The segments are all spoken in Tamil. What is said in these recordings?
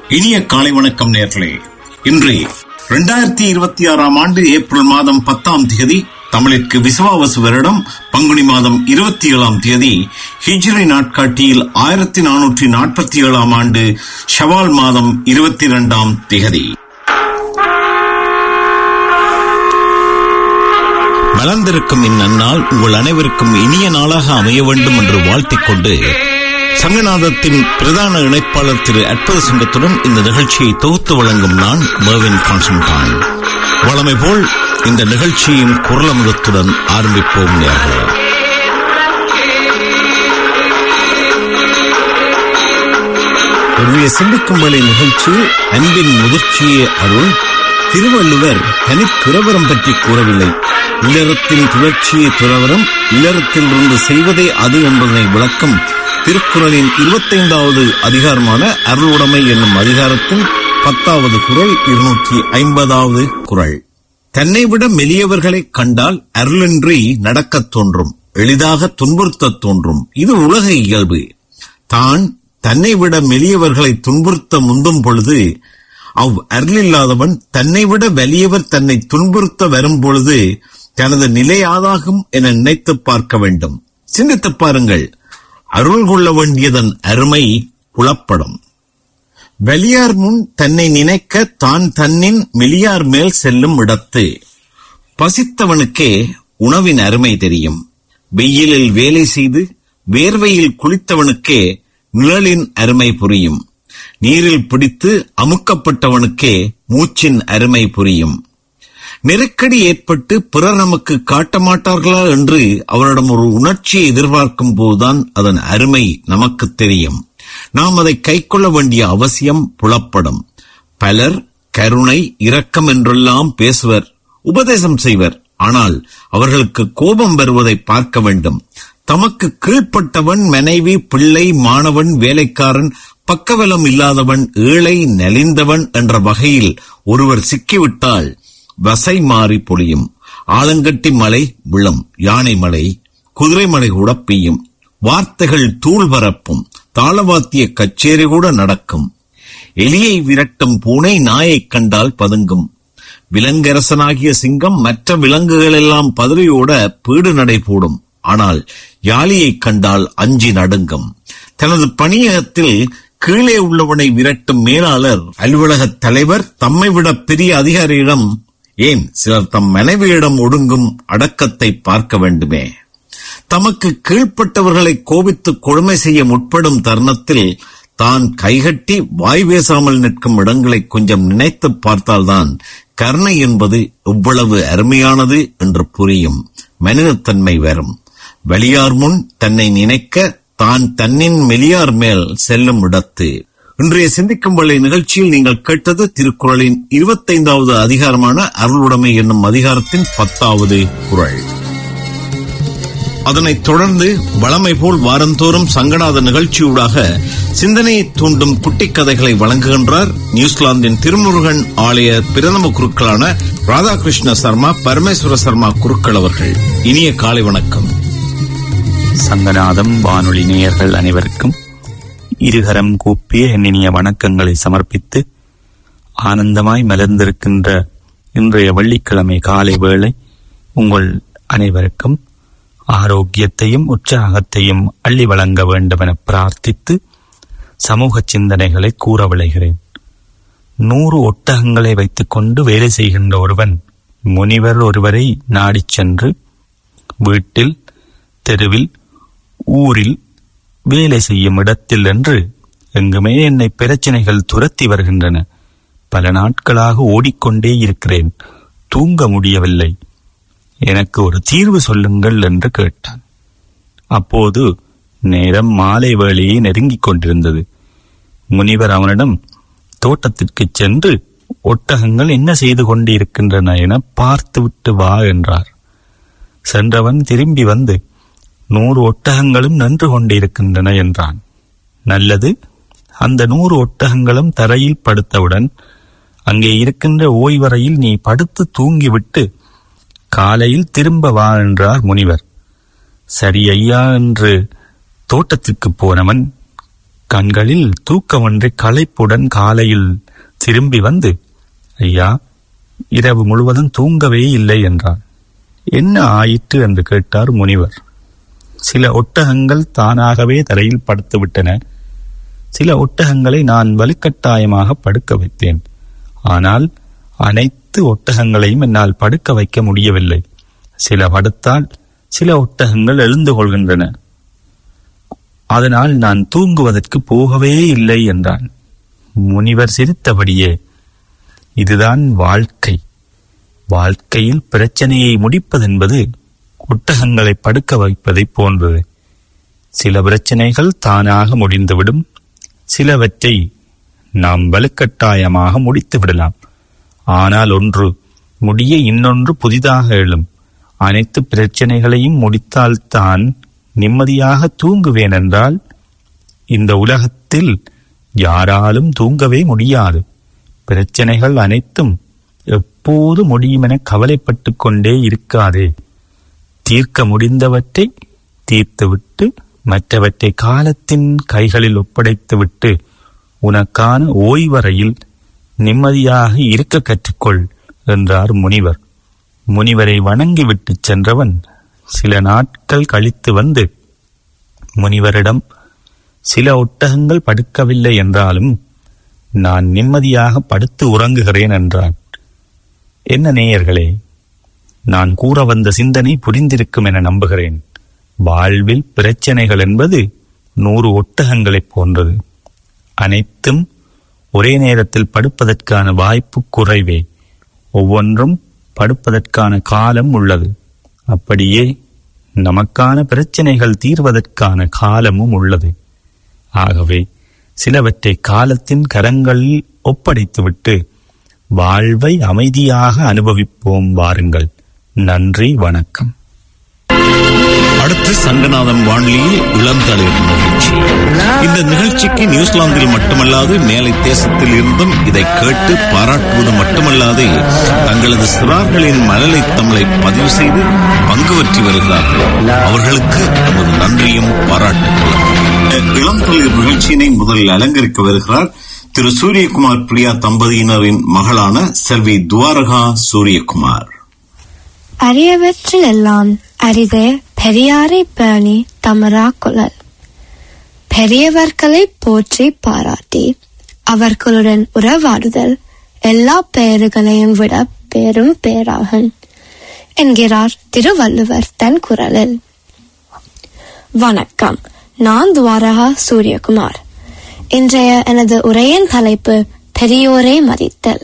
இனிய காலை வணக்கம் நேயர்களே. இன்று 2026 ஆண்டு ஏப்ரல் மாதம் 10ஆம் தேதி, தமிழிற்கு விசுவாவசு வருடம் பங்குனி மாதம் 27ஆம் தேதி, ஹிஜ்ரி நாட்காட்டியில் 1447ஆம் ஆண்டு ஷவால் மாதம் 22ஆம் தேதி. மலர்ந்திருக்கும் இந்நன்னாள் உங்கள் அனைவருக்கும் இனிய நாளாக அமைய வேண்டும் என்று வாழ்த்திக் கொண்டு, சங்கநாதத்தின் பிரதான இணைப்பாளர் திரு அற்புத சிங்கத்துடன் இந்த நிகழ்ச்சியை தொகுத்து வழங்கும் நான் மர்வின் கான்ஸ்டன்டைன். வழமை போல் இந்த நிகழ்ச்சியின் குரலமுதத்துடன் ஆரம்பிப்போம் நேயர்களே. சிந்திக்கும் வழி நிகழ்ச்சியில் அன்பின் முதிர்ச்சியே அருள். திருவள்ளுவர் தனித்துறவரம் பற்றி கூறவில்லை. இல்லறத்தின் துளர்ச்சியே துறவரம், இல்லறத்தில் இருந்து செய்வதே அது என்பதனை விளக்கும் திருக்குறளின் 25வது அதிகாரமான அருளுடைமை என்னும் அதிகாரத்தின் 10வது குறள் 250வது குறள். தன்னை விட மெலியவர்களை கண்டால் அருளின்றி நடக்கத் தோன்றும், எளிதாக துன்புறுத்த தோன்றும். இது உலக இயல்பு. தான் தன்னை விட மெலியவர்களை துன்புறுத்த முந்தும் பொழுது அருளில்லாதவன் தன்னை விட வலியவர் தன்னை துன்புறுத்த வரும் பொழுது தனது நிலையாதாகும் என நினைத்து பார்க்க வேண்டும். சிந்தித்து பாருங்கள். அருள் கொள்ள வேண்டியதன் அருமை புலப்படும். வெளியார் முன் தன்னை நினைக்க தான் தன்னின் மெலியார் மேல் செல்லும் இடத்து. பசித்தவனுக்கே உணவின் அருமை தெரியும். வெயிலில் வேலை செய்து வேர்வையில் குளித்தவனுக்கே நிழலின் அருமை புரியும். நீரில் பிடித்து அமுக்கப்பட்டவனுக்கே மூச்சின் அருமை புரியும். நெருக்கடி ஏற்பட்டு பிறர் நமக்கு காட்ட மாட்டார்களா என்று அவரிடம் ஒரு உணர்ச்சியை எதிர்பார்க்கும் போதுதான் அதன் அருமை நமக்கு தெரியும். நாம் அதை கைக்கொள்ள வேண்டிய அவசியம் புலப்படும். பலர் கருணை, இரக்கம் என்றெல்லாம் பேசுவர், உபதேசம் செய்வர். ஆனால் அவர்களுக்கு கோபம் வருவதை பார்க்க வேண்டும். தமக்கு கீழ்ப்பட்டவன் மனைவி, பிள்ளை, மாணவன், வேலைக்காரன், பக்கபலம் இல்லாதவன், ஏழை, நலிந்தவன் என்ற வகையில் ஒருவர் சிக்கிவிட்டால் வசை மாறி பொழியும். ஆலங்கட்டி மழை விழும், யானை மழை, குதிரை மழை கூட பெய்யும். வார்த்தைகள் தூள் பரப்பும், தாளவாத்திய கச்சேரி கூட நடக்கும். எலியை விரட்டும் பூனை நாயை கண்டால் பதுங்கும். விலங்கரசனாகிய சிங்கம் மற்ற விலங்குகள் எல்லாம் பதறியோட பீடு நடை போடும். ஆனால் யாழியை கண்டால் அஞ்சி நடுங்கும். தனது பணியகத்தில் கீழே உள்ளவனை விரட்டும் மேலாளர், அலுவலக தலைவர் தம்மை விட பெரிய அதிகாரியிடம், ஏன் சிலர் தம் மனைவியிடம் ஒடுங்கும் அடக்கத்தை பார்க்க வேண்டுமே. தமக்கு கீழ்ப்பட்டவர்களை கோபித்து கொடுமை செய்ய முற்படும் தருணத்தில் தான் கைகட்டி வாய் பேசாமல் நிற்கும் இடங்களை கொஞ்சம் நினைத்து பார்த்தால்தான் கருணை என்பது எவ்வளவு அருமையானது என்று புரியும். மனிதத்தன்மை வரும். வெளியார் முன் தன்னை நினைக்க தான் தன்னின் மெலியார் மேல் செல்லும் இடத்து. இன்றைய சிந்திக்கும் வழி நிகழ்ச்சியில் நீங்கள் கேட்டது திருக்குறளின் 25வது அதிகாரமான அருளுடைமை என்னும் அதிகாரத்தின் 10வது குறள். அதனைத் தொடர்ந்து வழமை போல் வாரந்தோறும் சங்கநாத நிகழ்ச்சியூடாக சிந்தனையை தூண்டும் குட்டி கதைகளை வழங்குகின்றார் நியூசிலாந்தின் திருமுருகன் ஆலய பிரதம குருக்களான ராதாகிருஷ்ண சர்மா, பரமேஸ்வர சர்மா குருக்கள் அவர்கள். இனிய காலை வணக்கம். சங்கநாதம் வானொலி நேயர்கள் அனைவருக்கும் இருகரம் கூப்பிய எண்ணினிய வணக்கங்களை சமர்ப்பித்து, ஆனந்தமாய் மலர்ந்திருக்கின்ற இன்றைய வெள்ளிக்கிழமை காலை வேளை உங்கள் அனைவருக்கும் ஆரோக்கியத்தையும் உற்சாகத்தையும் அள்ளி வழங்க வேண்டும் என பிரார்த்தித்து சமூக சிந்தனைகளை கூற விளைகிறேன். 100 ஒட்டகங்களை வைத்துக் கொண்டு வேலை செய்கின்ற ஒருவன் முனிவர் ஒருவரை நாடிச் சென்று, வீட்டில், தெருவில், ஊரில், வேலை செய்யும் இடத்தில் என்று எங்குமே என்னை பிரச்சனைகள் துரத்தி வருகின்றன. பல நாட்களாக ஓடிக்கொண்டே இருக்கிறேன், தூங்க முடியவில்லை, எனக்கு ஒரு தீர்வு சொல்லுங்கள் என்று கேட்டான். அப்போது நேரம் மாலை வேளையை நெருங்கிக் கொண்டிருந்தது. முனிவர் அவனிடம் தோட்டத்திற்கு சென்று ஒட்டகங்கள் என்ன செய்து கொண்டிருக்கின்றன என பார்த்துவிட்டு வா என்றார். சென்றவன் திரும்பி வந்து 100 ஒட்டகங்களும் நின்று கொண்டிருக்கின்றன என்றான். நல்லது, அந்த 100 ஒட்டகங்களும் தரையில் படுத்தவுடன் அங்கே இருக்கின்ற ஓய்வறையில் நீ படுத்து தூங்கிவிட்டு காலையில் திரும்ப வா என்றார் முனிவர். சரி ஐயா என்று தோட்டத்திற்கு போனவன் கண்களில் தூக்கமொன்றை களைப்புடன் காலையில் திரும்பி வந்து, ஐயா, இரவு முழுவதும் தூங்கவே இல்லை என்றார். என்ன ஆயிற்று என்று கேட்டார் முனிவர். சில ஒட்டகங்கள் தானாகவே தரையில் படுத்துவிட்டன. சில ஒட்டகங்களை நான் வலுக்கட்டாயமாக படுக்க வைத்தேன். ஆனால் அனைத்து ஒட்டகங்களையும் என்னால் படுக்க வைக்க முடியவில்லை. சில படுத்தால் சில ஒட்டகங்கள் எழுந்து கொள்கின்றன. அதனால் நான் தூங்குவதற்கு போகவே இல்லை என்றான். முனிவர் சிரித்தபடியே, இதுதான் வாழ்க்கை. வாழ்க்கையில் பிரச்சனையை முடிப்பதென்பது ஒட்டகங்களை படுக்க வைப்பதை போன்றது. சில பிரச்சனைகள் தானாக முடிந்துவிடும். சிலவற்றை நாம் வலுக்கட்டாயமாக முடித்து விடலாம். ஆனால் ஒன்று முடிய இன்னொன்று புதிதாக எழும். அனைத்து பிரச்சனைகளையும் முடித்தால்தான் நிம்மதியாக தூங்குவேன் என்றால் இந்த உலகத்தில் யாராலும் தூங்கவே முடியாது. பிரச்சனைகள் அனைத்தும் எப்போது முடியும் என கவலைப்பட்டு கொண்டே இருக்காதே. தீர்க்க முடிந்தவற்றை தீர்த்துவிட்டு மற்றவற்றை காலத்தின் கைகளில் ஒப்படைத்துவிட்டு உனக்கான ஓய்வறையில் நிம்மதியாக இருக்க கற்றுக்கொள் என்றார் முனிவர். முனிவரை வணங்கிவிட்டு சென்றவன் சில நாட்கள் கழித்து வந்து முனிவரிடம், சில ஒட்டகங்கள் படுக்கவில்லை என்றாலும் நான் நிம்மதியாக படுத்து உறங்குகிறேன் என்றான். என்ன நேயர்களே, நான் கூற வந்த சிந்தனை புரிந்திருக்கும் என நம்புகிறேன். வாழ்வில் பிரச்சனைகள் என்பது 100 ஒட்டகங்களைப் போன்றது. அனைத்தும் ஒரே நேரத்தில் படுப்பதற்கான வாய்ப்பு குறைவே. ஒவ்வொன்றும் படுப்பதற்கான காலம் உள்ளது. அப்படியே நமக்கான பிரச்சனைகள் தீர்வதற்கான காலமும் உள்ளது. ஆகவே சிலவற்றை காலத்தின் கரங்களில் ஒப்படைத்துவிட்டு வாழ்வை அமைதியாக அனுபவிப்போம். வாருங்கள். நன்றி, வணக்கம். அடுத்து சங்கநாதம் வானொலியில் இளந்தளிர் நிகழ்ச்சி. இந்த நிகழ்ச்சிக்கு நியூசிலாந்தில் மட்டுமல்லாது மேலை தேசத்தில் இருந்தும் இதை கேட்டு பாராட்டுவது மட்டுமல்லாது தங்களது சிறார்களின் மழலை தமிழை பதிவு செய்து பங்கு பற்றி வருகிறார்கள். அவர்களுக்கு நமது நன்றியும் பாராட்டுகளும். இளந்தளிர் நிகழ்ச்சியினை முதலில் அலங்கரிக்க வருகிறார் திரு சூரியகுமார் பிரியா தம்பதியினரின் மகளான செல்வி துவாரகா சூரியகுமார். அரியவற்றில் எல்லாம் அரிதே பெரியாரை பேணி தமரா குழல். பெரியவர்களை போற்றி பாராட்டி அவர்களுடன் உறவாடுதல் எல்லா பெயர்களையும் விட பெரும் பேராகும் என்கிறார் திருவள்ளுவர் தன் குரலில். வணக்கம், நான் துவாரகா சூரியகுமார். இன்றைய எனது உரையின் தலைப்பு பெரியோரை மதித்தல்.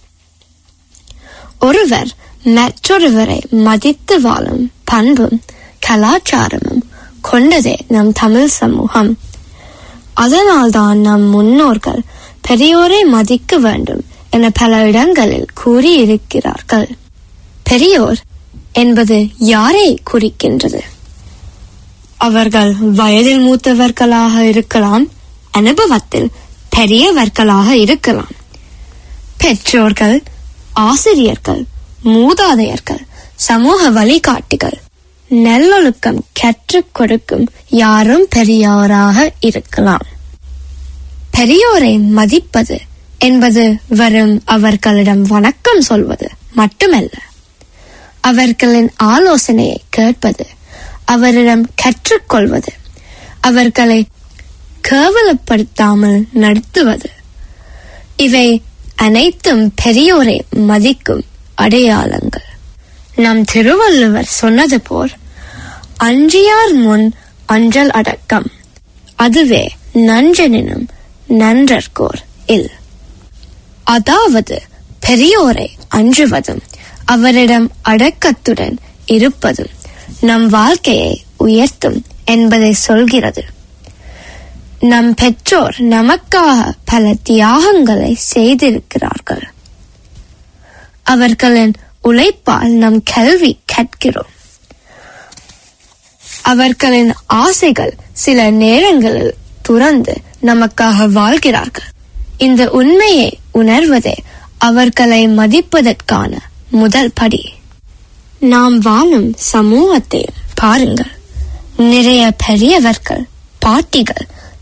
ஒருவர் மற்றொருவரை மதித்து வாழும் பண்பும் கலாச்சாரமும் கொண்டதே நம் தமிழ் சமூகம். அதனால்தான் நம் முன்னோர்கள் பெரியோரை மதிக்க வேண்டும் என பல இடங்களில் கூறியிருக்கிறார்கள். பெரியோர் என்பது யாரை குறிக்கின்றது? அவர்கள் வயதில் மூத்தவர்களாக இருக்கலாம், அனுபவத்தில் பெரியவர்களாக இருக்கலாம். பெற்றோர்கள், ஆசிரியர்கள், மூதாதையர்கள், சமூக வழிகாட்டிகள், நல்லொழுக்கம் கற்றுக் கொடுக்கும் யாரும் பெரியோராக இருக்கலாம். பெரியோரை மதிப்பது என்பது வெறும் அவர்களிடம் வணக்கம் சொல்வது மட்டுமல்ல. அவர்களின் ஆலோசனையை கேட்பது, அவரிடம் கற்றுக்கொள்வது, அவர்களை கேவலப்படுத்தாமல் நடத்துவது, இவை அனைத்தும் பெரியோரை மதிக்கும் அடையாளங்கள். நம் திருவள்ளுவர் சொன்னது போல், அஞ்சியார் முன் அஞ்சல் அடக்கம், அதுவே நன்றெனினும் நன்றற்கோர் இல். அதாவது பெரியோரை அஞ்சுவதும் அவரிடம் அடக்கத்துடன் இருப்பதும் நம் வாழ்க்கையை உயர்த்தும் என்பதை சொல்கிறது. நம் பெற்றோர் நமக்காக பல தியாகங்களை செய்திருக்கிறார்கள். அவர்களின் உழைப்பால் நம் கல்வி கற்கிறோம். அவர்களின் ஆசைகள் சில நேரங்களில் துறந்து நமக்காக வாழ்கிறார்கள். இந்த உண்மையை உணர்வதே அவர்களை மதிப்பதற்கான முதல் படி. நாம் வாழும் சமூகத்தை பாருங்கள். நிறைய பெரியவர்கள், பாட்டிகள்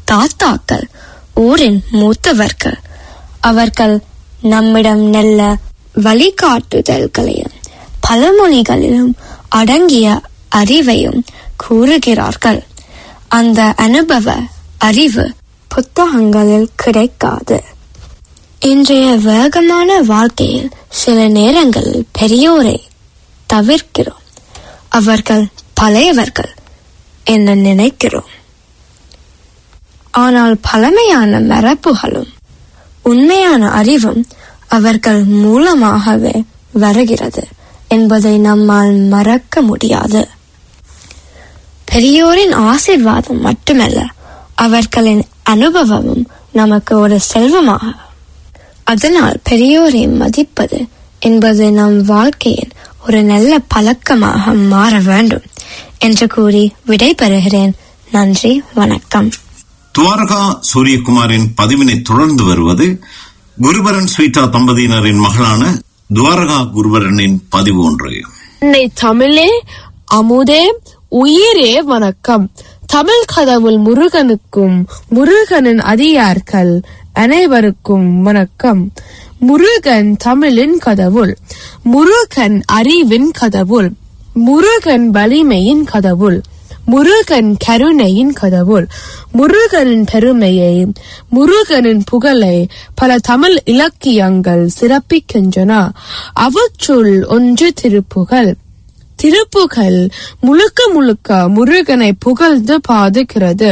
தாத்தாக்கள், ஊரின் மூத்தவர்கள். அவர்கள் நம்மிடம் நல்ல வழிகாட்டுதல்களையும் பழமொழிகளிலும் அடங்கிய அறிவையும் கூறுகிறார்கள். அந்த அனுபவ அறிவு புத்தகங்களில் கிடைக்காது. இன்றைய வேகமான வாழ்க்கையில் சில நேரங்களில் பெரியோரை தவிர்க்கிறோம். அவர்கள் பழையவர்கள் என நினைக்கிறோம். ஆனால் பழமையான மரபுகளும் உண்மையான அறிவும் அவர்கள் மூலமாகவே வருகிறது என்பதை நம்மால் மறக்க முடியாது. பெரியோரின் ஆசீர்வாதம் மட்டுமல்ல, அவர்களின் அனுபவமும் நமக்கு ஒரு செல்வமாக. அதனால் பெரியோரை மதிப்பது என்பது நம் வாழ்க்கையின் ஒரு நல்ல பழக்கமாக மாற வேண்டும் என்று கூறி விடைபெறுகிறேன். நன்றி, வணக்கம். துவாரகா சூரியகுமாரின் பதிவினை தொடர்ந்து வருவது குருபரன் ஸ்வீட்டா தம்பதியினரின் மகளான துவாரகா குருபரனின் பதிவு ஒன்று. தமிழே அமுதே உயிரே வணக்கம். தமிழ் கடவுள் முருகனுக்கும் முருகனின் அடியார்கள் அனைவருக்கும் வணக்கம். முருகன் தமிழின் கடவுள், முருகன் அறிவின் கடவுள், முருகன் வலிமையின் கடவுள், முருகன் கருணையின் கடவுள். முருகனின் பெருமையை, முருகனின் புகழை பல தமிழ் இலக்கியங்கள் சிறப்பிக்கின்றன. அவற்றுள் ஒன்று திருப்புகழ். திருப்புகழ் முழுக்க முழுக்க முருகனை புகழ்ந்து பாடுகிறது.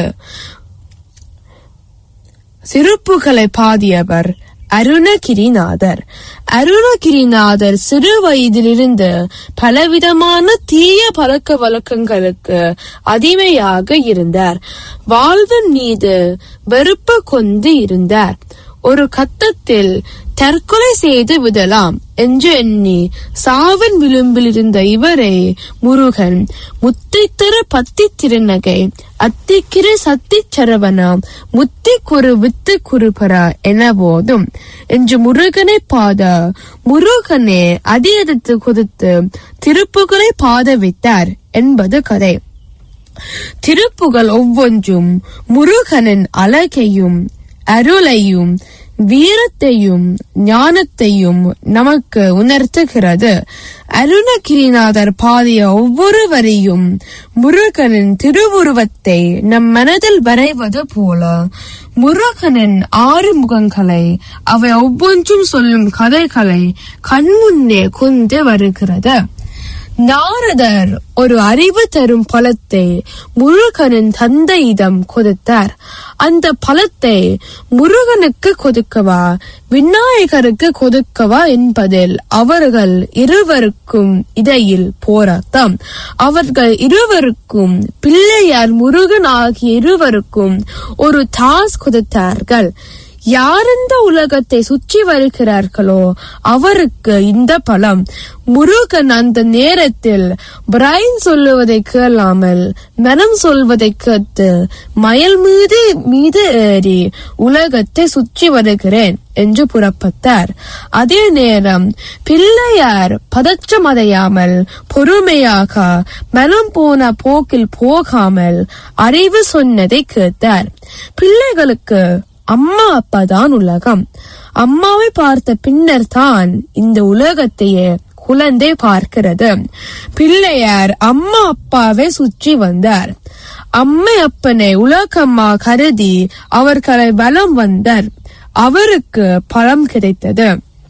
திருப்புகழை பாடியவர் அருணகிரிநாதர். அருணகிரிநாதர் சிறு வயதிலிருந்து பலவிதமான தீய பழக்க வழக்கங்களுக்கு அடிமையாக இருந்தார். வாழ்வின் மீது வெறுப்பு கொண்டு இருந்தார். ஒரு கட்டத்தில் தற்கொலை செய்து விடலாம் என்று எண்ணி சாவின் விளிம்பில் இருந்த இவரை முருகன் முத்தித்திரு பத்தி திருநகை அத்திக்கிரு சத்தி சரவணம் முத்தி குரு வித்து குருபரா என போதும் என்று முருகனை பாத முருகனே அடியெடுத்து கொடுத்து திருப்புகளை பாத வைத்தார் என்பது கதை. திருப்புகள் ஒவ்வொன்றும் முருகனின் அழகையும் அருளையும் வீரத்தையும் ஞானத்தையும் நமக்கு உணர்த்துகிறது. அருணகிரிநாதர் பாடிய ஒவ்வொரு வரியும் முருகனின் திருவுருவத்தை நம் மனதில் வரைவது போல முருகனின் 6 முகங்களை, அவை ஒவ்வொன்றும் சொல்லும் கதைகளை கண்முன்னே கொண்டு வருகிறது. நாரதர் ஒரு அறிவு தரும் பழத்தை முருகனின் தந்தையிடம் கொடுத்தார். அந்த பழத்தை முருகனுக்கு கொடுக்கவா விநாயகருக்கு கொடுக்கவா என்பதில் அவர்கள் இருவருக்கும் இடையில் போராட்டம். அவர்கள் இருவருக்கும், பிள்ளையார் முருகன் ஆகிய இருவருக்கும் ஒரு டாஸ்க் கொடுத்தார்கள். யார் இந்த உலகத்தை சுற்றி வருகிறார்களோ அவருக்கு இந்த பழம். முருகன் அந்த நேரத்தில் பிரைன் சொல்லுவதை கேளாமல் மனம் சொல்வதை கேட்டு மயில் மீது ஏறி உலகத்தை சுற்றி வருகிறேன் என்று புறப்பட்டார். அதே நேரம் பிள்ளையார் பதற்றமடையாமல் பொறுமையாக மனம் போன போக்கில் போகாமல் அறிவு சொன்னதை கேட்டார். பிள்ளைகளுக்கு அம்மா அப்பா தான் உலகம். அம்மாவை பார்த்த பின்னர் தான் இந்த உலகத்தையே குழந்தை பார்க்கிறது. பிள்ளையார் அம்மா அப்பாவை சுற்றி வந்தார். அம்மை அப்பனை உலகம்மா கருதி அவர்களை வலம் வந்தார். அவருக்கு பழம் கிடைத்தது.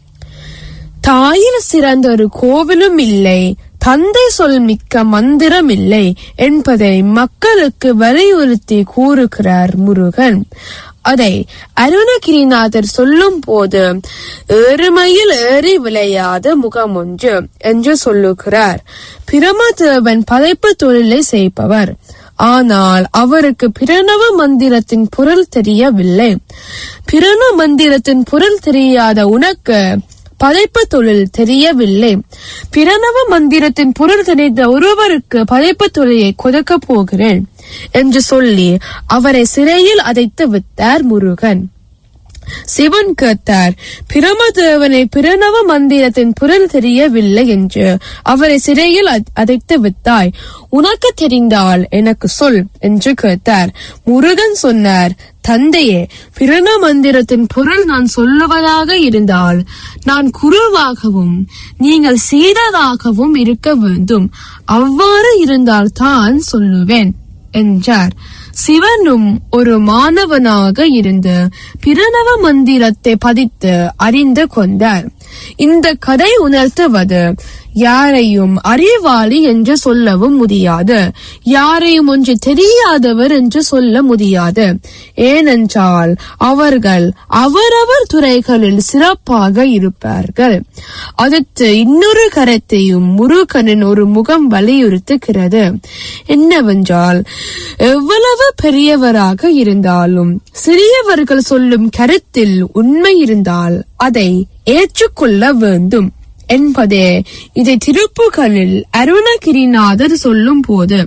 தாயில் சிறந்த ஒரு கோவிலும் இல்லை, தந்தை சொல் மிக்க மந்திரம் இல்லை என்பதை மக்களுக்கு வலியுறுத்தி கூறுகிறார் முருகன். அதை அருணகிரிநாதர் சொல்லும் போது ஏறுமையில் ஏறி விளையாத முகம் ஒன்று என்று சொல்லுகிறார். பிரமதேவன் படைப்பு தொழிலை செய்பவர். ஆனால் அவருக்கு பிரணவ மந்திரத்தின் பொருள் தெரியவில்லை. பிரணவ மந்திரத்தின் பொருள் தெரியாத உனக்கு படைப்பு தொழில் தெரியவில்லை. பிரணவ மந்திரத்தின் பொருள் தெரிந்த ஒருவருக்கு படைப்பு தொழிலை கொடுக்க போகிறேன் என்று சொல்லி அவரை சிறையில் அடைத்து விட்டார் முருகன். சிவன் கேட்டார், பிரமதேவனை பிரணவ மந்திரத்தின் பொருள் தெரியவில்லை என்று அவரை சிறையில் அடைத்து விட்டாய், உனக்கு தெரிந்தால் எனக்கு சொல் என்று கேட்டார். முருகன் சொன்னார், தந்தையே, பிரண மந்திரத்தின் பொருள் நான் சொல்லுவதாக இருந்தால் நான் குருவாகவும் நீங்கள் செய்ததாகவும் இருக்க வேண்டும். அவ்வாறு இருந்தால் தான் சொல்லுவேன் என்றார். சிவனும் ஒரு மாணவனாக இருந்து பிரணவ மந்திரத்தை பதித்து அறிந்து கொண்டார். இந்த கதை உணர்த்துவது யாரையும் அறிவாளி என்று சொல்லவும் முடியாது, யாரையும் ஒன்று தெரியாதவர் என்று சொல்ல முடியாது. ஏனென்றால் அவர்கள் அவரவர் துறைகளில் சிறப்பாக இருப்பார்கள். அடுத்து இன்னொரு கருத்தையும் முருகனின் ஒரு முகம் வலியுறுத்துகிறது. என்னவென்றால், எவ்வளவு பெரியவராக இருந்தாலும் சிறியவர்கள் சொல்லும் கருத்தில் உண்மை இருந்தால் அதை ஏற்றுக்கொள்ள வேண்டும் என்பதே இதை திருப்புகளில் அருணகிரிநாதர் சொல்லும் போது,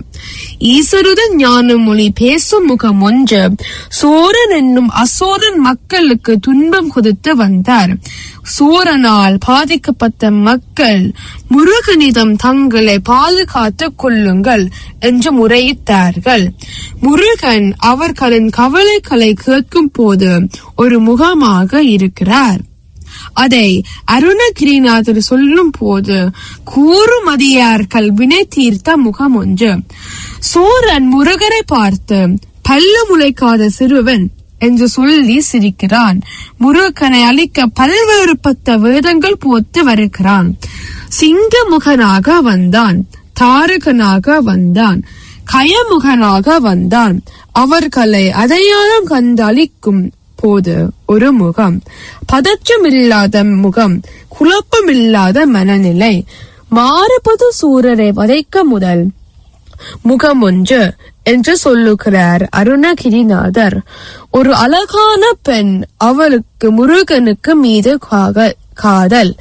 ஈசருடன் ஞான மொழி பேசும் முகம் ஒன்று சோரன் என்னும் அசோரன் மக்களுக்கு துன்பம் கொடுத்து வந்தார். சோரனால் பாதிக்கப்பட்ட மக்கள் முருகனிடம் தங்களை பாதுகாத்துக் கொள்ளுங்கள் என்று முறையிட்டார்கள். முருகன் அவர்களின் கவலைகளை கேட்கும் போது ஒரு முகமாக இருக்கிறார். அதை அருணகிரிநாதர் சொல்லும் போது கூறுமதியார்கள் வினை தீர்த்த முகம் ஒன்று. சோரன் முருகரை பார்த்து பல்லு முளைக்காத சிறுவன் என்று சொல்லி சிரிக்கிறான். முருகனை அழிக்க பல்வேறுபட்ட வேதங்கள் போட்டு வருகிறான். சிங்க முகனாக வந்தான், தாரகனாக வந்தான், கயமுகனாக வந்தான். அவர்களை அடையாளம் கண்டு அழிக்கும் போது ஒரு முகம், பதற்றமில்லாத முகம், குழப்பமில்லாத மனநிலை. மாறுபது சூரரை வதைக்க முதல் முகம் ஒன்று என்று சொல்லுகிறார் அருணகிரிநாதர். ஒரு அழகான பெண், அவளுக்கு முருகனுக்கு மீது காதல்.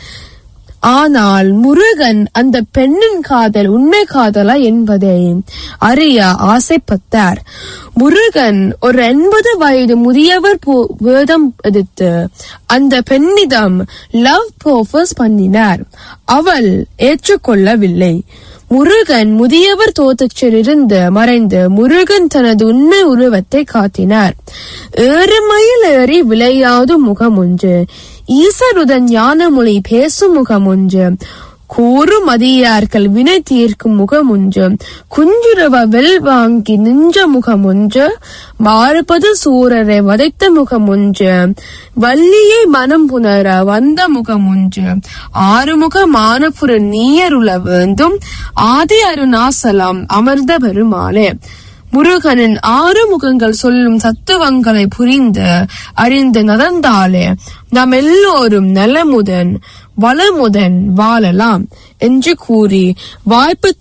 ஆனால் முருகன் அந்த பெண்ணின் காதல் உண்மை காதலா என்பதை அறிய ஆசைப்பட்டார். முருகன் ஒரு 80 வயது முதியவர் வேதம் எடுத்து அந்த பெண்ணிடம் லவ் ப்ரோபோஸ் பண்ணினார். அவள் ஏற்றுக்கொள்ளவில்லை. முருகன் முதியவர் தோற்றத்திலிருந்து மறைந்து முருகன் தனது உண்மை உருவத்தை காட்டினார். ஏறுமையில் ஏறி விளையாடும் முகம் ஒன்று, ஈசருடன் ஞான மொழி பேசும் முகம் ஒன்று, கூறுமதியார்கள் வினை தீர்க்கும் முகம் ஒன்று, குஞ்சுரவ வெல் வாங்கி நின்ற முகம் ஒன்று, மாறுபது சூரரை வதைத்த முகம் ஒன்று, வள்ளியை மனம் புணர வந்த முகம் ஒன்று, ஆறுமுக மானபுர நீயருள வேண்டும், ஆதி அருணாசலம் அமர்ந்த பெருமாளே. முருகனின் 6 முகங்கள் சொல்லும் தத்துவங்களை புரிந்து அறிந்து நடந்தாலே நாம் எல்லோரும் நலமுடன் வளமுடன் வாழலாம் என்று கூறி வாய்ப்பு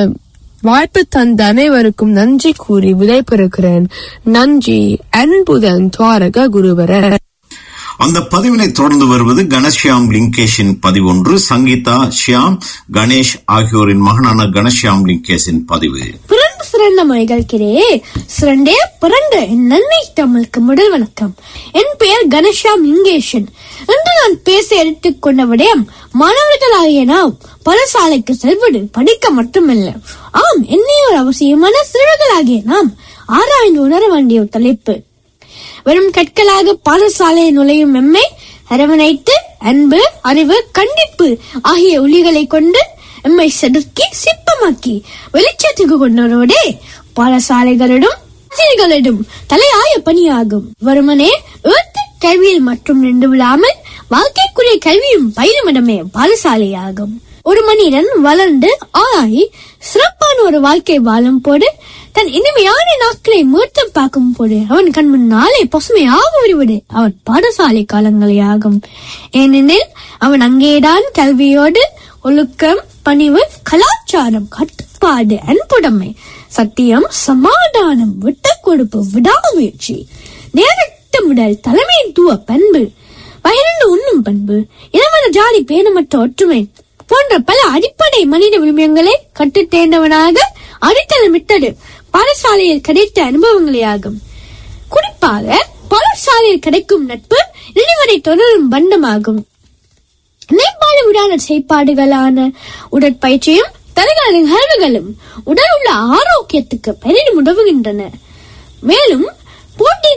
தந்த அனைவருக்கும் நன்றி கூறி விடைபெறுகிறேன். நன்றி. அன்புடன் துவாரக குருவரர். அந்த பதிவினை தொடர்ந்து வருவது கணேஷ்யாம் லிங்கேஷின் பதிவொன்று. சங்கீதா, ஷியாம், கணேஷ் ஆகியோரின் மகனான கணேஷ்யாம் லிங்கேஷின் பதிவு. சிறந்த மொழிகளுக்கிடையே சிறந்தே பிறந்த என் நன்மை தமிழுக்கு முதல் வணக்கம். என் பெயர் கணேஷ்யாம் லிங்கேஷன். என்று நான் பேச எடுத்துக்கொண்ட விடயம், மாணவர்களாகிய நாம் பாடசாலைக்கு செல்வது படிக்க மட்டுமல்ல, ஆம் என்னையோர் அவசியமான சிறுவர்களாகிய நாம் ஆராய்ந்து உணர வேண்டிய தலைப்பு. வெறும் கற்களாக பாடசாலையை நுழையும் எம்மை அரவணைத்து அன்பு, அறிவு, கண்டிப்பு ஆகிய ஒளிகளை கொண்டு எம்மை செதுக்கி சிற்பமாக்கி வெளிச்சத்துக்கு கொண்டவரோடே பாடசாலைகளிடம் ஆசிரியர்களிடம் தலையாய பணியாகும். வருமனே கல்வியில் மட்டும் நின்று விடாமல் வாழ்க்கைக்குரிய கல்வியும் பயிலுமிடமே பாடசாலையாகும். ஒரு மனிதன் வளர்ந்து ஆளாகி சிறப்பான ஒரு வாழ்க்கை வாழும் போது, தன் இனிமையான நாட்களை மீட்டம் பார்க்கும் போது அவன் கண் முன்னாலே பசுமையாக வருவது அவன் பாடசாலை காலங்களே ஆகும். ஏனெனில் அவன் அங்கேதான் கல்வியோடு ஒழுக்கம், பணிவு, கலாச்சாரம், கட்டுப்பாடு, அன்புடைமை, சத்தியம், சமாதானம், விட்டு கொடுப்பு, விடாமுயற்சி, நேரட்டமிடல், தலைமைத்துவ பண்பு, வயது உண்ணும் பண்பு, இனவன ஜாதி பேணமற்ற ஒற்றுமை போன்ற பல அடிப்படை மனித விழுமியங்களை கட்டு தேர்ந்தவனாக அடித்தளமிட்டது பாடசாலையில் கிடைத்த அனுபவங்களே ஆகும். குறிப்பாக பாடசாலையில் கிடைக்கும் நட்பு இனிவரை தொடரும் பண்டமாகும். மேம்பாடு விடாத செயற்பாடுகளான உடற்பயிற்சியும் தரகால நிகழ்வுகளும் உடல் உள்ள ஆரோக்கியத்துக்கு பெரிதும் உதவுகின்றன. மேலும் போட்டிகள்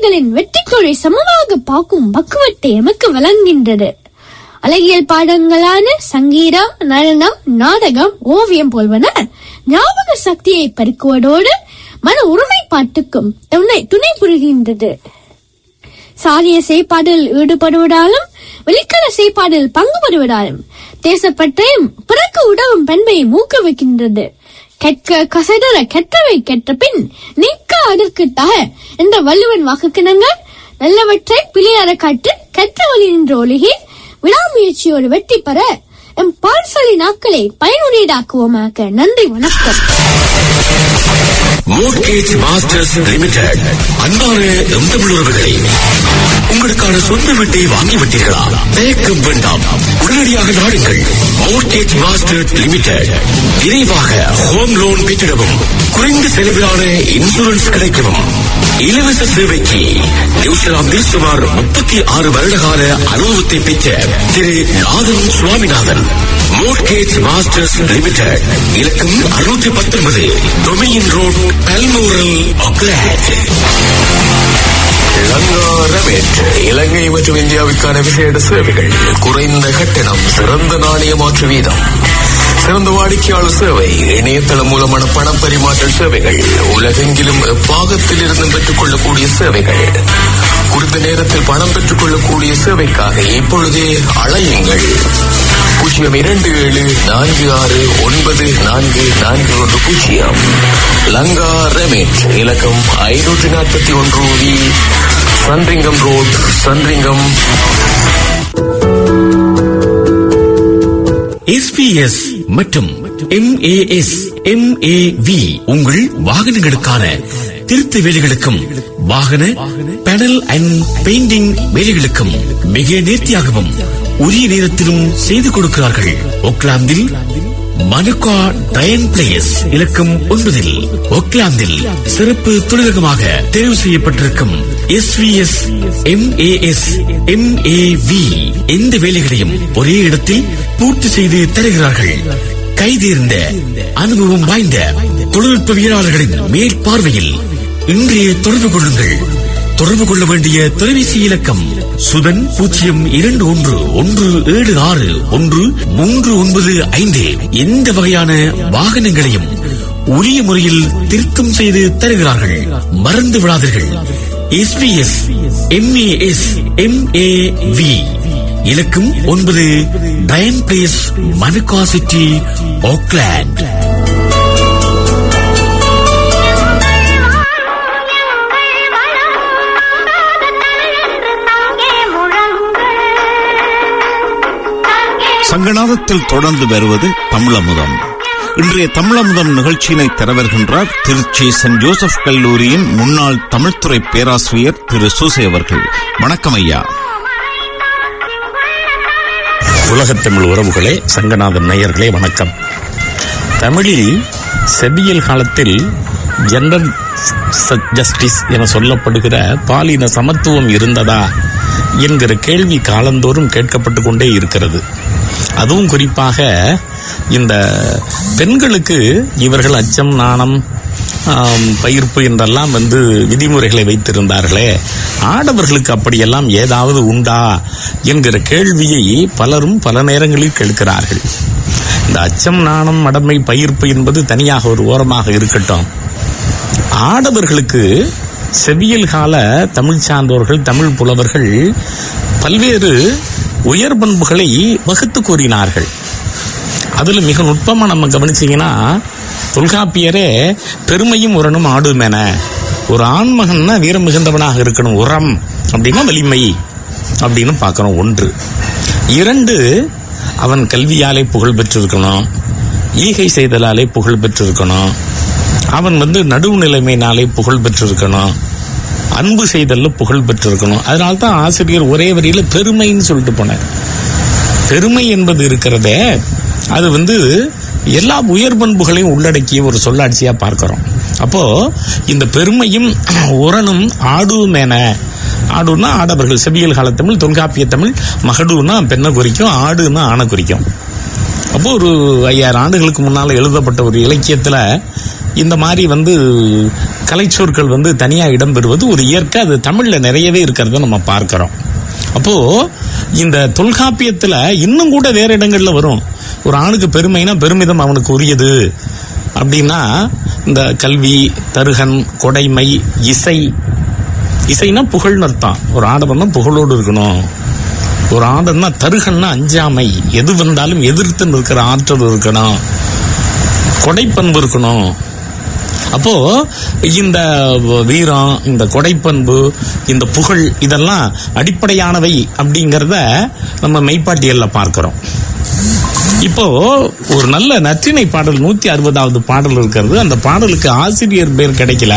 பிள்ளைகளின் வெற்றிக்குறை சமமாக பார்க்கும் பக்குவத்தை எமக்கு வழங்குகின்றது. அழகியல் பாடங்களான சங்கீதம், நடனம், நாடகம், ஓவியம் போல்வன ஞாபக சக்தியை பெருக்குவதோடு மன ஒருமைப்பாட்டுக்கும் துணை புரிகின்றது. சாரிய செயற்பாடில் ஈடுபடுவதாலும் வெளிக்கட செயற்பாடில் பங்கு பெறுவதாலும் தேசப்பற்றையும் பிறகு உதவும் பண்பையும் ஊக்குவிக்கின்றது. கற்க கசடர கற்றவை கற்ற பின் நீக்க அதற்கு தக என்ற வள்ளுவன் வாக்குக்கிணங்க நல்லவற்றை பிழையற காட்டு கற்ற வழி நின்ற ஒழுகி விடாமுயற்சியோடு வெற்றி பெற எம் பாடசாலை நாட்களை பயனுடையதாக்குவோமாக. நன்றி, வணக்கம். Mortgage masters limited. அன்பான எம் தமிழர்களே, உங்களுக்கான சொந்த வீட்டை வாங்கிவிட்டீர்களா? தயக்கம் வேண்டாம், உடனடியாக நாடுங்கள். Mortgage masters limited. விரைவாக ஹோம் லோன் பெற்றிடவும், குறைந்த செலவிலான இன்சூரன்ஸ் கிடைக்கவும், இலவச சேவைக்கு நியூசிலாந்தில் சுமார் 36 வருடகால அனுபவத்தை பெற்ற திரு Nathan Swaminathan. Mortgage masters limited. இலக்கம் 619 டொமியின் ரோட், பல்மோரல், ஆக்லாந்து. இலங்கை மற்றும் இந்தியாவுக்கான விசேட சேவைகள், குறைந்த கட்டணம், சிறந்த நாணய மாற்று வீதம், சிறந்த வாடிக்கையாளர் சேவை, இணையதளம் மூலமான பண பரிமாற்ற சேவைகள், உலகெங்கிலும் பாகத்தில் இருந்து பெற்றுக் கொள்ளக்கூடிய சேவைகள், குறித்த நேரத்தில் பணம் பெற்றுக் கொள்ளக்கூடிய சேவைக்காக இப்பொழுதே அழையுங்கள். 02046944410 லங்கா ரெமிட். இலக்கம் 541 சன்ரிங்கம் ரோட், சன்ரிங்கம். SPS மற்றும் MAS MAV உங்கள் வாகனங்களுக்கான திருத்த வேலைகளுக்கும் வாகன பேனல் அண்ட் பெயிண்டிங் வேலைகளுக்கும் மிக நேர்த்தியாகவும் உரிய நேரத்திலும் செய்து கொடுக்கிறார்கள். ஓக்லாந்தில் மனுகா டயன் பிளேஸ். இலக்கம் 9 ஓக்லாந்தில் சிறப்பு தொழிலகமாக தேர்வு செய்யப்பட்டிருக்கும் SVS MAS MAV எந்த வேலைகளையும் ஒரே இடத்தில் பூர்த்தி செய்து தருகிறார்கள். கைதேர்ந்த அனுபவம் வாய்ந்த தொழில்நுட்பவியலாளர்களின் மேற்பார்வையில் இன்றைய தொடர்பு கொள்ளுங்கள். தொடர்பு கொள்ள வேண்டிய தொலைபேசி இலக்கம் சுதன் 0211761395. எந்த வகையான வாகனங்களையும் உரிய முறையில் திருத்தம் செய்து தருகிறார்கள். மறந்து விடாதீர்கள். SPS MAS MAV. இலக்கம் 9 Diane place, Manukau city, Auckland. சங்கநாதத்தில் தொடர்ந்து வருவது தமிழமுதம். இன்றைய தமிழமுதம் நிகழ்ச்சியினை தரவருகின்றார் திருச்சி சென்ட் ஜோசப் கல்லூரியின் முன்னாள் தமிழ்துறை பேராசிரியர் திரு சூசை அவர்கள். வணக்கம் ஐயா. உலகத் தமிழ் உறவுகளே, சங்கநாதன் நேயர்களே, வணக்கம். தமிழில் செவ்வியல் காலத்தில் ஜெண்டர் ஜஸ்டிஸ் என சொல்லப்படுகிற பாலின சமத்துவம் இருந்ததா என்கிற கேள்வி காலந்தோறும் கேட்கப்பட்டு கொண்டே இருக்கிறது. அதுவும் குறிப்பாக இந்த பெண்களுக்கு இவர்கள் அச்சம், நாணம், பயிர்ப்பு என்றெல்லாம் விதிமுறைகளை வைத்திருந்தார்களே, ஆடவர்களுக்கு அப்படியெல்லாம் ஏதாவது உண்டா என்கிற கேள்வியை பலரும் பல நேரங்களில் கேட்கிறார்கள். இந்த அச்சம், நாணம், மடமை, பயிர்ப்பு என்பது தனியாக ஒரு ஓரமாக இருக்கட்டும். ஆடவர்களுக்கு செவ்வியல் கால தமிழ் சான்றோர்கள், தமிழ் புலவர்கள் பல்வேறு உயர் பண்புகளை வகுத்து கூறினார்கள். அதுல மிக நுட்பமா நம்ம கவனிச்சீங்கன்னா, தொல்காப்பியரே பெருமையும் உரனும் ஆடுமென, ஒரு ஆண்மகன்னா வீரம் மிகுந்தவனாக இருக்கணும், உரம் அப்படின்னா வலிமை அப்படின்னு பார்க்கிறோம். 1. 2, அவன் கல்வியாலே புகழ் பெற்றிருக்கணும், ஈகை செய்தலாலே புகழ் பெற்றிருக்கணும், அவன் நடுவு நிலைமையினாலே புகழ் பெற்றிருக்கணும், அன்பு செய்தல்ல புகழ் பெற்றிருக்கணும். அதனால்தான் ஆசிரியர் ஒரே வரியில பெருமைன்னு சொல்லிட்டு போனார். பெருமை என்பது இருக்கிறதே, அது எல்லா உயர் பண்புகளையும் உள்ளடக்கிய ஒரு சொல்லாட்சியா பார்க்கிறோம். அப்போ இந்த பெருமையும் உரனும் ஆடுமென, ஆடுன்னா ஆடவர்கள், செவ்வியல் கால தமிழ், தொல்காப்பிய தமிழ், மகடுன்னா பெண்ணை குறிக்கும், ஆடுன்னா ஆணை குறிக்கும். அப்போ ஒரு 5000 ஆண்டுகளுக்கு முன்னால எழுதப்பட்ட ஒரு இலக்கியத்துல இந்த மாதிரி கலைச்சொற்கள் தனியா இடம்பெறுவது ஒரு இயற்கை. அது தமிழ்ல நிறையவே இருக்கிறத நம்ம பார்க்கிறோம். அப்போ இந்த தொல்காப்பியத்துல இன்னும் கூட வேற இடங்கள்ல வரும். ஒரு ஆணுக்கு பெருமைனா பெருமிதம் அவனுக்கு உரியது அப்படின்னா இந்த கல்வி, தருகன், கொடைமை, இசை. இசைனா புகழ்னு அர்த்தம். ஒரு ஆடவன்னா புகழோடு இருக்கணும். ஒரு ஆடன்னா தருகன்னா அஞ்சாமை, எது வந்தாலும் எதிர்த்து இருக்கிற ஆற்றல் இருக்கணும், கொடைப்பண்பு இருக்கணும். அப்போ இந்த வீரம், இந்த கொடைப்பண்பு, இந்த புகழ் இதெல்லாம் அடிப்படையானவை அப்படிங்கறத நம்ம மெய்ப்பாட்டியல்ல பார்க்கிறோம். இப்போ ஒரு நல்ல நற்றிணை பாடல் 160வது பாடல் இருக்கிறது. அந்த பாடலுக்கு ஆசிரியர் பேர் கிடைக்கல.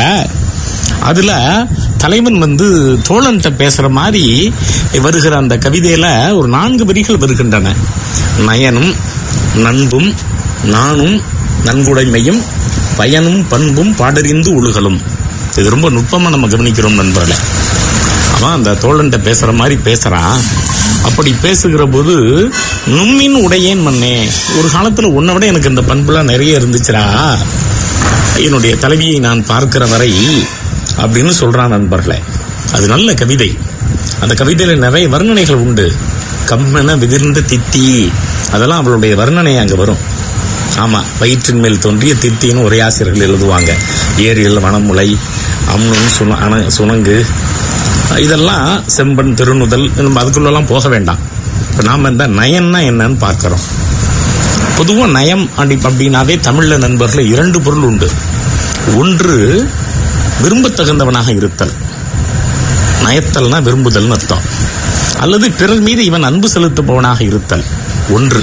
அதுல தலைவன் தோழன்ட்ட பேசுற மாதிரி வருகிற அந்த கவிதையில ஒரு 4 வரிகள் வருகின்றன. நயனும் நண்பும் நானும் நன்குடைமையும் பயனும் பண்பும் பாடறிந்து ஒழுகலும். இது ரொம்ப நுட்பமா நம்ம கவனிக்கிறோம் நண்பர்களே. அவன் அந்த தோழன்ட்ட பேசுற மாதிரி பேசுறான். அப்படி பேசுகிற போது நும்மின் உடையேன் மண்ணே, ஒரு காலத்துல உன்னை விட எனக்கு இந்த பண்புலாம் நிறைய இருந்துச்சுரா, என்னுடைய தலைவியை நான் பார்க்கிற வரை அப்படின்னு சொல்றான் நண்பர்களே. அது நல்ல கவிதை. அந்த கவிதையில நிறைய வர்ணனைகள் உண்டு. கம்மென விதிர்ந்த தித்தி, அதெல்லாம் அவளுடைய வர்ணனை அங்க வரும். ஆமா, வயிற்றின் மேல் தோன்றிய தித்தின்னு ஒரே ஆசிரியர்கள் எழுதுவாங்க. ஏரிகள், வனமுலை, அம்னும் சுணங்கு, இதெல்லாம் செம்பன், திருநுதல், நம்ம அதுக்குள்ளெல்லாம் போக வேண்டாம். இப்ப நாம இந்த நயன்னா என்னன்னு பார்க்கிறோம். பொதுவா நயம் அப்படின்னாவே தமிழ்ல நண்பர்கள் 2 பொருள் உண்டு. ஒன்று விரும்பத்தகுந்தவனாக இருத்தல், நயத்தல்னா விரும்புதல்னு அர்த்தம். அல்லது பிறர் மீது இவன் அன்பு செலுத்துபவனாக இருத்தல் ஒன்று.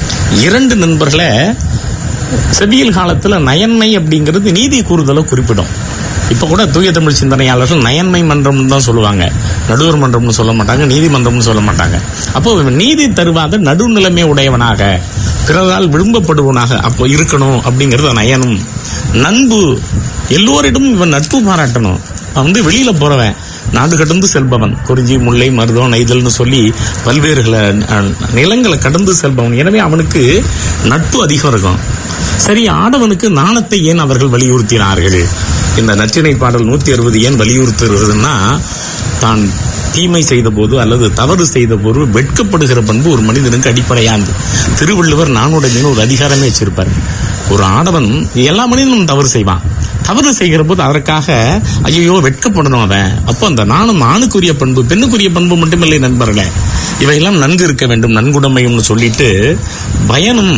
2 நண்பர்களே, செவ்வியல் காலத்துல நயன்மை அப்படிங்கிறது நீதி கூறுதலை குறிப்பிடும். இப்ப கூட தூய தமிழ் சிந்தனையாளர்கள் நயன்மை மன்றம் தான் சொல்லுவாங்க, நடுவர் மன்றம்னு சொல்ல மாட்டாங்க, நீதிமன்றம்னு சொல்ல மாட்டாங்க. அப்போ நீதி தருவாத நடுநிலைமை உடையவனாக, பிறரால் விரும்பப்படுவனாக அப்போ இருக்கணும் அப்படிங்கிறது நயனும். நண்பு, எல்லோரிடமும் இவன் நட்பு பாராட்டணும். அவன் வெளியில போறவன், நாடு கடந்து செல்பவன், குறிஞ்சி, முல்லை, மருதம், நெய்தல்னு சொல்லி பல்வேறு நிலங்களை கடந்து செல்பவன். எனவே அவனுக்கு நட்பு அதிகம் இருக்கும். சரி, ஆடவனுக்கு நாணத்தை ஏன் அவர்கள் வலியுறுத்தினார்கள்? இந்த நற்றிணை பாடல் 160 ஏன் வலியுறுத்துறதுன்னா, தான் தீமை செய்த போது அல்லது தவறு செய்த போது வெட்கப்படுகிற பண்பு ஒரு மனிதனுக்கு அடிப்படையானது. திருவள்ளுவர் நானுடைமைன்னு ஒரு அதிகாரமே வச்சிருப்பார். ஒரு ஆடவன், எல்லா மனிதனும் தவறு செய்வான். தவறு செய்கிற போது அதற்காக ஐயோ வெட்கப்படணும் அவன். அப்போ அந்த நானும் ஆணுக்குரிய பண்பு, பெண்ணுக்குரிய பண்பு மட்டுமில்லை நண்பர்களே, இவையெல்லாம் நன்கு இருக்க வேண்டும், நன்குடைமையும் சொல்லிட்டு. பயனும்,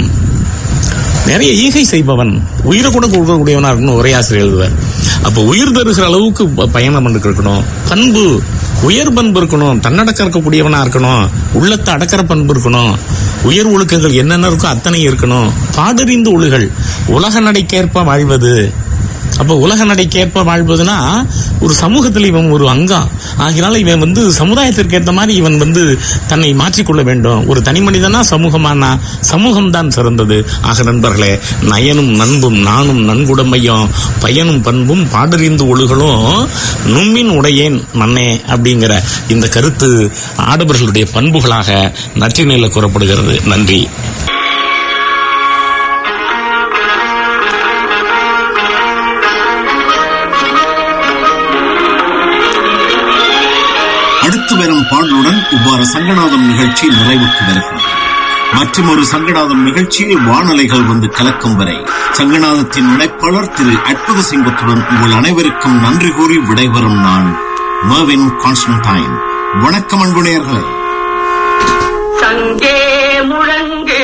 நிறைய ஈகை செய்பவன், உயிரை கூட கொடுக்கக்கூடியவனா இருக்கணும் ஒரே ஆசிரியர் எழுதுவார். அப்போ உயிர் தருகிற அளவுக்கு பயணம் இருக்கணும். பண்பு, உயர் பண்பு இருக்கணும், தன்னடக்க இருக்கக்கூடியவனா இருக்கணும், உள்ளத்தை அடக்கிற பண்பு இருக்கணும், உயர் ஒழுக்கங்கள் என்னென்ன இருக்கோ அத்தனை இருக்கணும். பாடறிந்து ஒழுகல், உலக நடைக்கேற்ப வாழ்வது. அப்ப உலக நடைக்கேற்ப வாழ்வதுன்னா ஒரு சமூகத்தில் இவன் ஒரு அங்கம் ஆகினால இவன் சமுதாயத்திற்கு ஏற்ற மாதிரி இவன் தன்னை மாற்றிக்கொள்ள வேண்டும். ஒரு தனி மனிதனா சமூகமானா சமூகம்தான் சிறந்தது. ஆக நண்பர்களே, நயனும் நண்பும் நானும் நன்குடைமையும் பயனும் பண்பும் பாடறிந்து ஒழுகலும் நும்மின் உடையேன் மண்ணே அப்படிங்கிற இந்த கருத்து ஆடவர்களுடைய பண்புகளாக நற்றிணையில கூறப்படுகிறது. நன்றி. அடுத்து வரும் பாடலுடன் இவ்வாறு சங்கநாதம் நிகழ்ச்சி நிறைவுக்கு வருகிறது. மற்றும் ஒரு சங்கநாதம் நிகழ்ச்சியில் வானலைகள் கலக்கும் வரை சங்கநாதத்தின் இணைப்பாளர் திரு அற்புத சிங்கத்துடன் உங்கள் அனைவருக்கும் நன்றி கூறி விடைபெறும் நான் மர்வின் கான்ஸ்டன்டைன். வணக்கம் அன்பு நேயர்களே. சங்கே முழங்கு